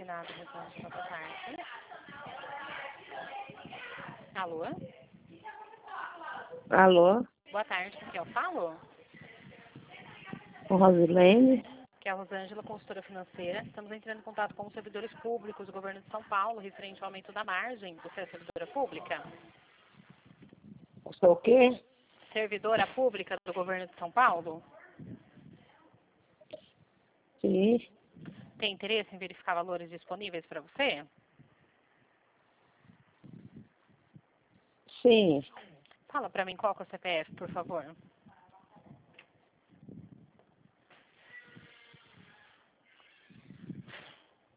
Finado Rosângela, boa tarde. Alô? Alô, Boa tarde, com quem eu falo? com Rosilene. Que é a Rosângela, consultora financeira. Estamos entrando em contato com os servidores públicos do governo de São Paulo, referente ao aumento da margem. Você é servidora pública? Sou o quê? Servidora pública do governo de São Paulo? Sim, Tem interesse em verificar valores disponíveis para você? sim. Fala para mim qual que é o CPF, por favor.